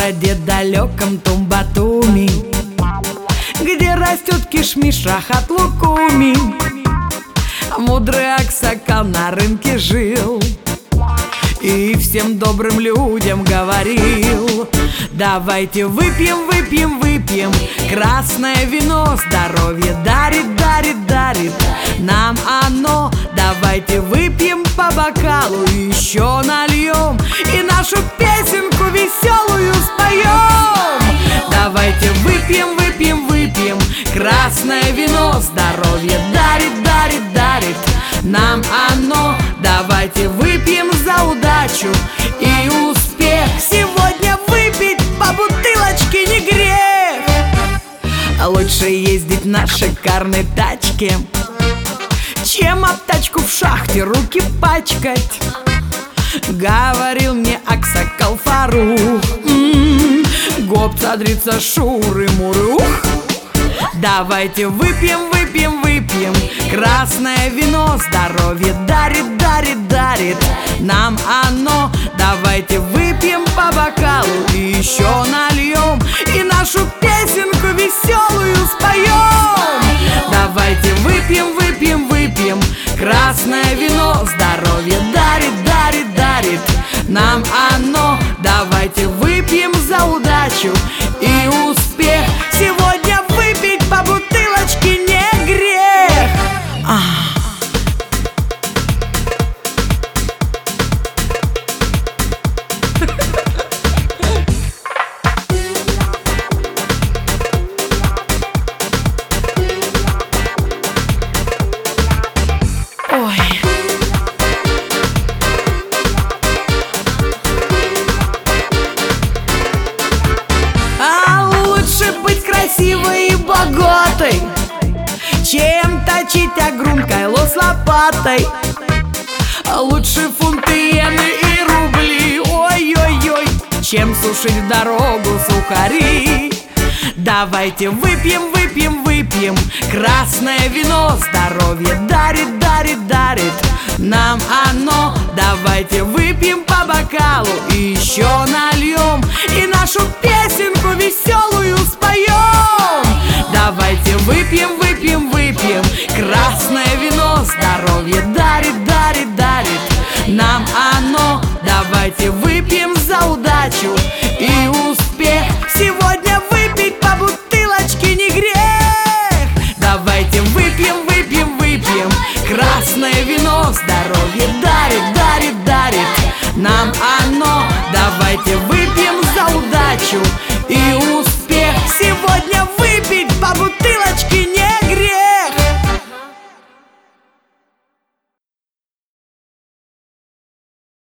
городе далеком Тумбатуми, где растет кишмиш, рахат, лукуми, мудрый аксакал на рынке жил и всем добрым людям говорил: давайте выпьем, выпьем, выпьем красное вино, здоровье дарит, дарит, дарит нам оно. Давайте выпьем по бокалу и еще нальем, и нашу песенку веселую споем. Давайте выпьем, выпьем, выпьем красное вино, здоровье дарит, дарит, дарит нам оно. Давайте выпьем за удачу и успех. Сегодня выпить по бутылочке не грех. Лучше ездить на шикарной тачке, чем об тачку в шахте руки пачкать, говорил мне аксакал Фарух. Гоп цадрица шуры-муры. Давайте выпьем, выпьем, выпьем красное вино, здоровье дарит, дарит, дарит нам оно. Давайте выпьем по бокалу и еще нальем, и нашу песенку веселую споем. Давайте выпьем, выпьем, выпьем красное вино, здоровье дарит, дарит, дарит нам оно. Давайте выпьем за удачу и успех. Сегодня выпить по бутылочке не грех. Ой. Лучше быть красивой и богатой, чем точить огрун кайло с лопатой. Лучше фунты, иены и рубли, ой-ой-ой, чем сушить в дорогу сухари. Давайте выпьем, выпьем, выпьем красное вино, здоровье дарит, дарит, дарит нам оно. Давайте выпьем по бокалу и еще нальем, и нашу песенку веселую споем. Давайте выпьем, выпьем, выпьем красное вино, здоровье дарит, дарит, дарит нам оно. Давайте выпьем за удачу и успех. Сегодня выпить по бутылочке не грех. Давайте выпьем, выпьем, выпьем красное вино, здоровье дарит, дарит, дарит нам оно. Давайте выпьем за удачу